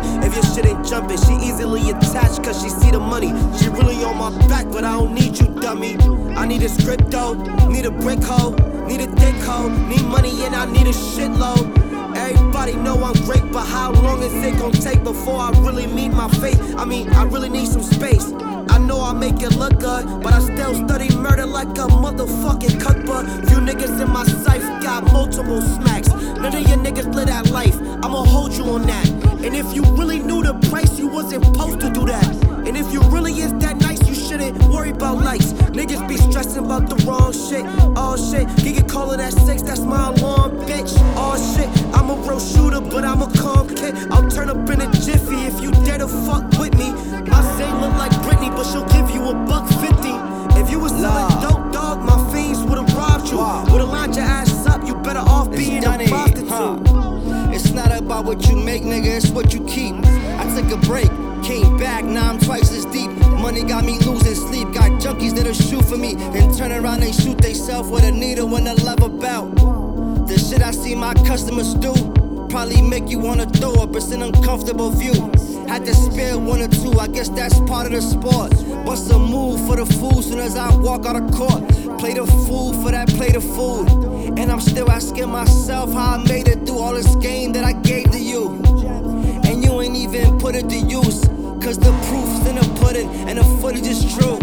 if your shit ain't jumping. She easily attached cause she see the money. She really on my back, but I don't need you, dummy. I need a script though, need a brick hoe, need a thick hoe, need money and I need a shitload. Everybody know I'm great, but how long is it gon' take before I really meet my fate? I mean, I really need some space. I know I make it look good, but I still study murder like a motherfucking cookbook. Few niggas in my sight got multiple smacks. None of your niggas live that life, I'ma hold you on that. And if you really knew the price, you wasn't supposed to do that. And if you really is that nice, you shouldn't worry about likes. Niggas be stressing about the wrong shit. Oh shit, Gigi calling at 6, that's my alarm, bitch. Oh shit, I'm a real shooter, but I'm a calm kid. I'll turn up in a jiffy if you dare to fuck with me. My Zane look like Britney, but she'll give you $1.50. If you was selling dope, dog, my fiends would've robbed you. Would've lined your ass up, you better off being a prostitute. It's not about what you make, nigga, it's what you keep. I took a break, came back, now I'm twice as deep. Money got me losing sleep, got junkies that'll shoot for me, then turn around and shoot they self with a needle and a leather belt. The shit I see my customers do probably make you wanna throw up, it's an uncomfortable view. Had to spare 1 or 2, I guess that's part of the sport. Bust a move for the fool soon as I walk out of court. Play the fool for that plate of food. And I'm still asking myself how I made it through all this game that I gave to you. And you ain't even put it to use, cause the proof's in the pudding and the footage is true.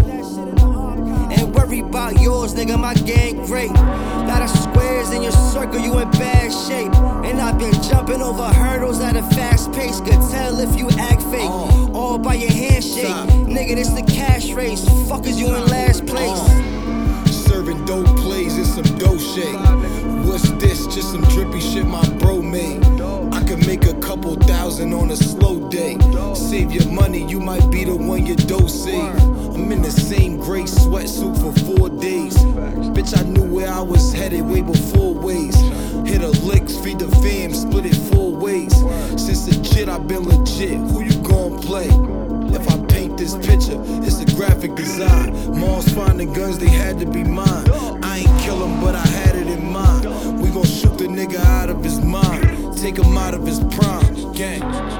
And worry about yours, nigga, my gang great. Lot of squares in your circle, you in bad shape. And I've been jumping over hurdles at a fast pace. Could tell if you act fake, all by your handshake. Nigga, this the cash race, fuck is you in last place. Serving dope plays and some dough shake. What's this? Just some drippy shit my bro made. I could make a couple thousand on a slow day. Save your money, you might be the one your dough save. I'm in the same gray sweatsuit for 4 days. Bitch, I knew where I was headed way before ways. Hit a lick, feed the fam, split it 4 ways. Since the jit, I've been legit. Who you gon' play? If I paint this picture, it's a graphic design. Malls finding guns, they had to be mine. I ain't kill him, but I had it in mind. We gon' shoot the nigga out of his mind, take him out of his prime. Gang.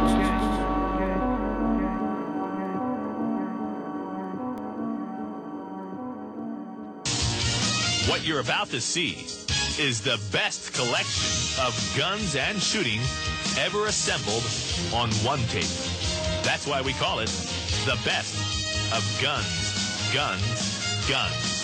What you're about to see is the best collection of guns and shooting ever assembled on one tape. That's why we call it the best of guns, guns, guns.